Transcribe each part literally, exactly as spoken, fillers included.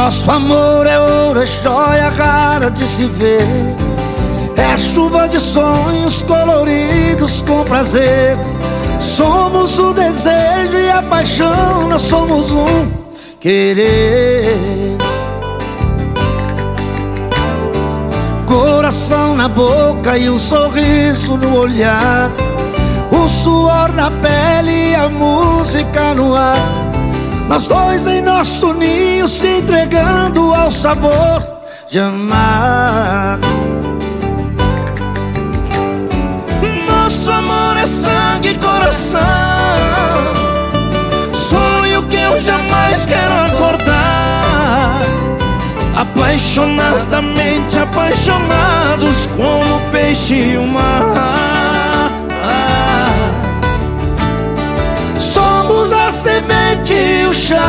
Nosso amor é ouro, é joia rara de se ver. É chuva de sonhos coloridos com prazer. Somos o desejo e a paixão, nós somos um querer. Coração na boca e um sorriso no olhar, o suor na pele e a música no ar. Nós dois em nosso ninho se entregando ao sabor de amar. Nosso amor é sangue e coração, sonho que eu jamais quero acordar. Apaixonadamente apaixonados como o peixe e o mar. Somos a semente e o chão,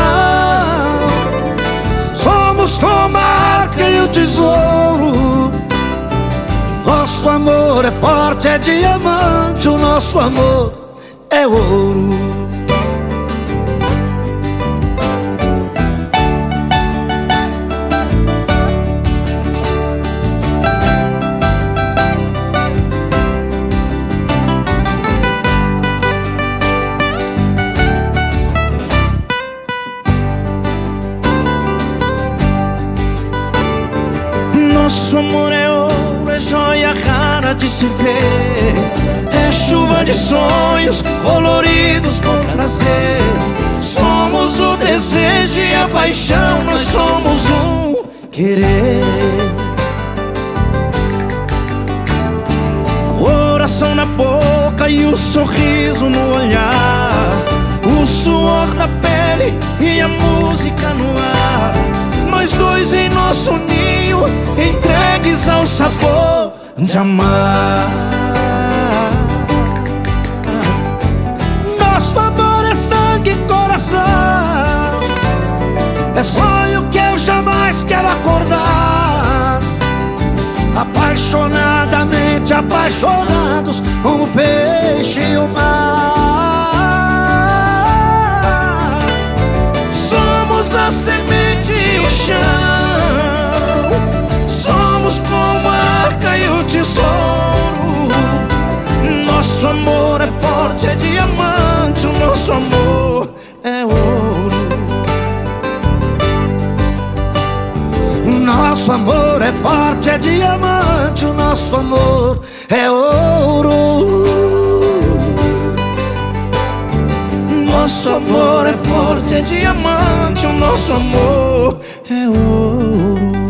somos como a arca e o tesouro. Nosso amor é forte, é diamante, o nosso amor é ouro. Nosso amor é ouro, é joia rara de se ver. É chuva de sonhos coloridos com prazer. Somos o desejo e a paixão, nós somos um querer. Coração na boca e o sorriso no olhar, o suor da pele e a música no ar. Nós dois em nosso ninho, entregues ao sabor de amar. Nosso amor é sangue e coração, é sonho que eu jamais quero acordar. Apaixonadamente apaixonados como o peixe e o mar. Somos a semente e o chão, somos como a arca e o tesouro. Nosso amor é forte, é diamante, o nosso amor é ouro. Nosso amor é forte, é diamante, o nosso amor é ouro. Nosso amor é forte, é diamante, o nosso amor é ouro.